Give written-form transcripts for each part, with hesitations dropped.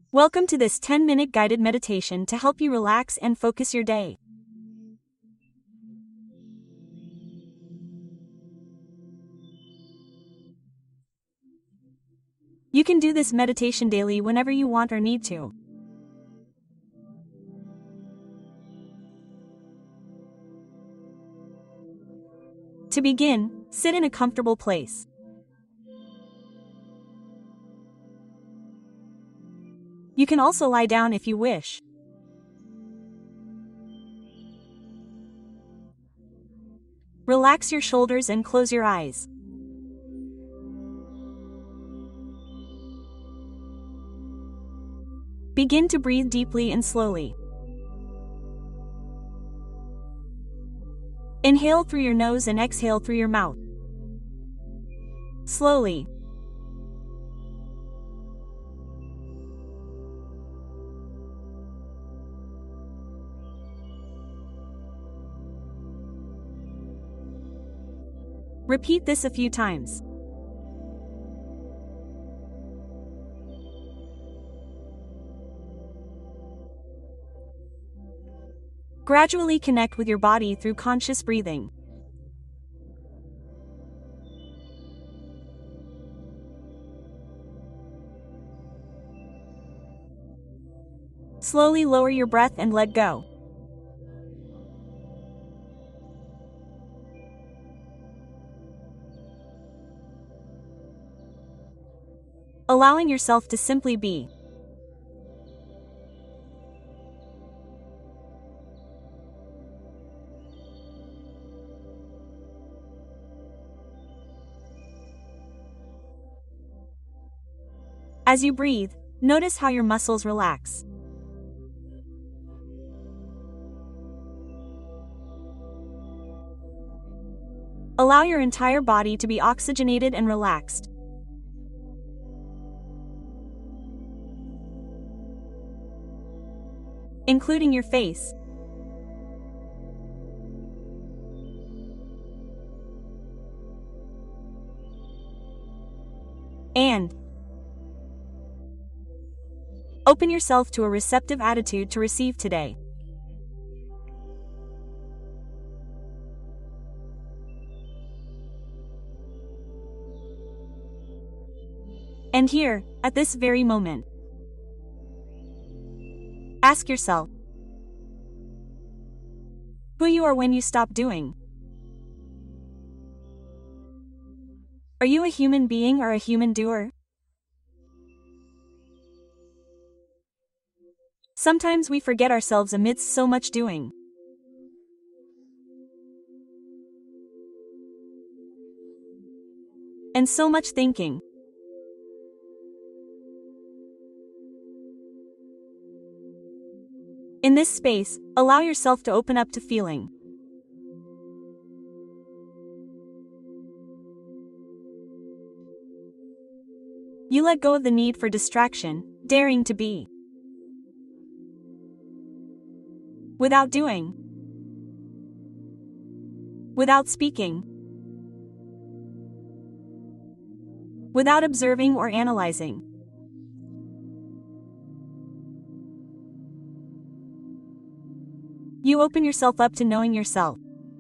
Welcome to this 10-minute guided meditation to help you relax and focus your day. You can do this meditation daily whenever you want or need to. To begin, sit in a comfortable place. You can also lie down if you wish. Relax your shoulders and close your eyes. Begin to breathe deeply and slowly. Inhale through your nose and exhale through your mouth. Slowly. Repeat this a few times. Gradually connect with your body through conscious breathing. Slowly lower your breath and let go. Allowing yourself to simply be. As you breathe, notice how your muscles relax. Allow your entire body to be oxygenated and relaxed. Including your face. And open yourself to a receptive attitude to receive today. And here, at this very moment, ask yourself who you are when you stop doing. Are you a human being or a human doer? Sometimes we forget ourselves amidst so much doing. And so much thinking. In this space, allow yourself to open up to feeling. You let go of the need for distraction, daring to be. Without doing. Without speaking. Without observing or analyzing. You open yourself up to knowing yourself.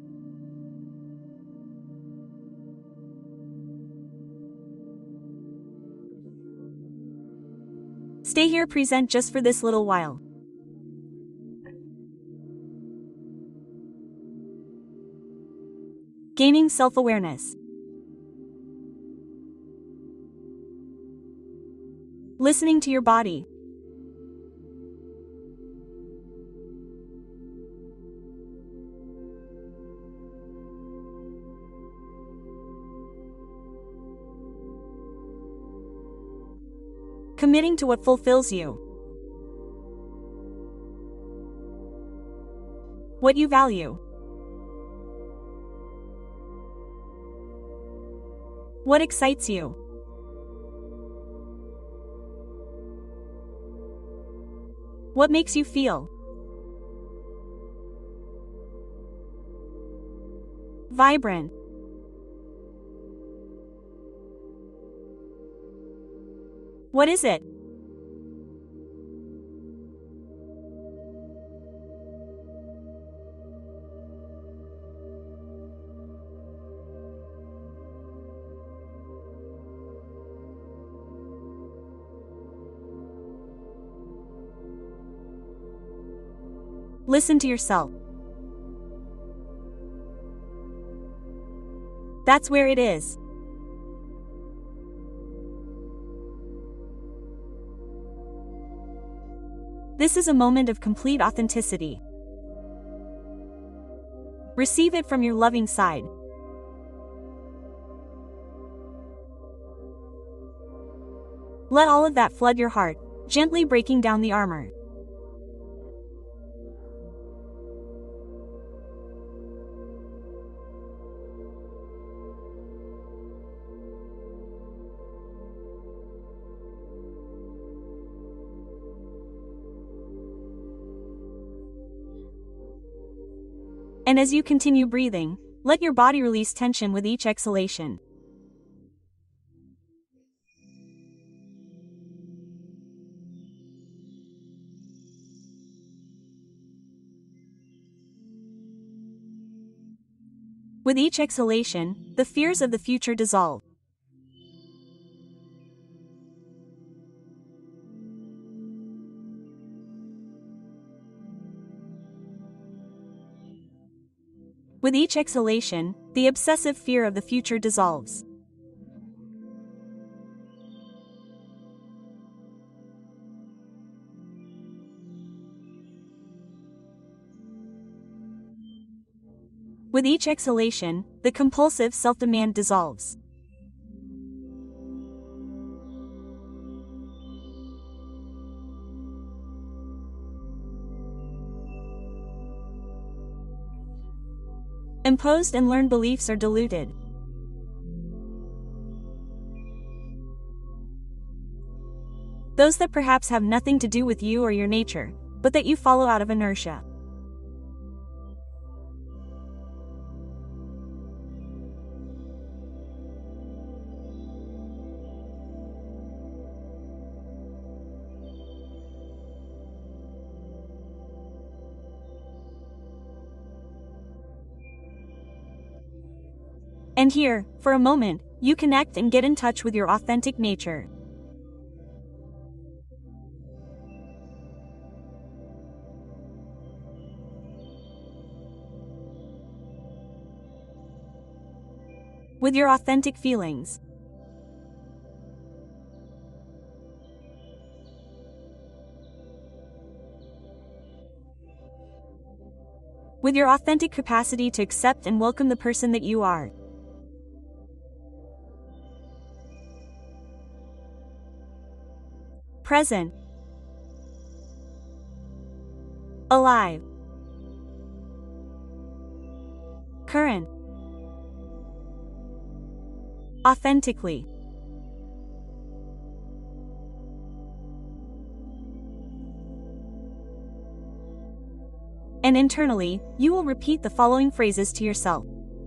Stay here present just for this little while. Gaining self-awareness. Listening to your body. Committing to what fulfills you. What you value. What excites you? What makes you feel? Vibrant. What is it? Listen to yourself. That's where it is. This is a moment of complete authenticity. Receive it from your loving side. Let all of that flood your heart, gently breaking down the armor. And as you continue breathing, let your body release tension with each exhalation. With each exhalation, the fears of the future dissolve. With each exhalation, the obsessive fear of the future dissolves. With each exhalation, the compulsive self-demand dissolves. Imposed and learned beliefs are diluted. Those that perhaps have nothing to do with you or your nature, but that you follow out of inertia. And here, for a moment, you connect and get in touch with your authentic nature. With your authentic feelings. With your authentic capacity to accept and welcome the person that you are. Present. Alive. Current. Authentically. And internally, you will repeat the following phrases to yourself.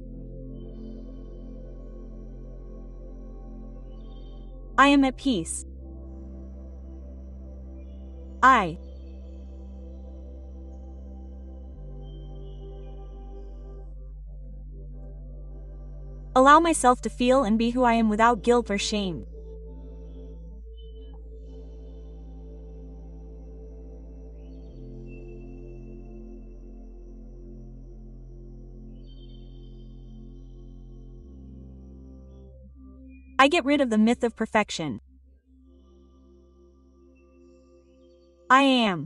I am at peace. I allow myself to feel and be who I am without guilt or shame. I get rid of the myth of perfection. I am.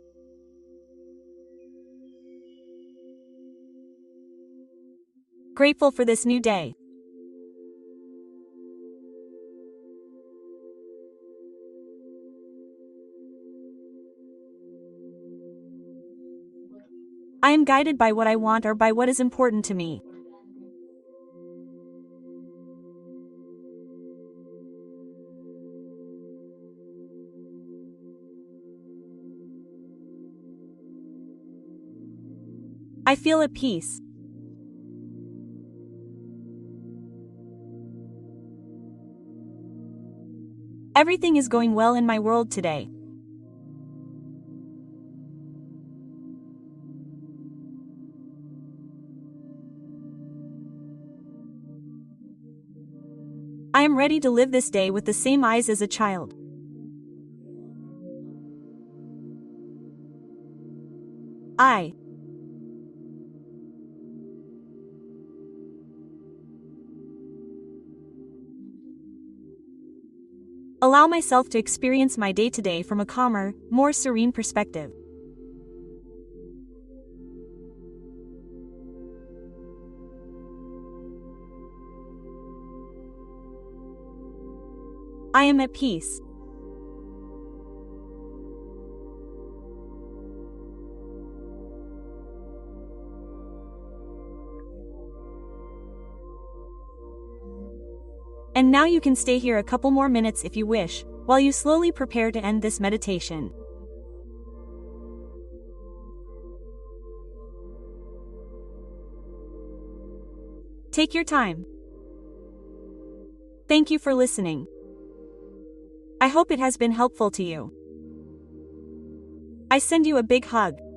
Grateful for this new day. I am guided by what I want or by what is important to me. I feel at peace. Everything is going well in my world today. I am ready to live this day with the same eyes as a child. I Allow myself to experience my day-to-day from a calmer, more serene perspective. I am at peace. And now you can stay here a couple more minutes if you wish, while you slowly prepare to end this meditation. Take your time. Thank you for listening. I hope it has been helpful to you. I send you a big hug.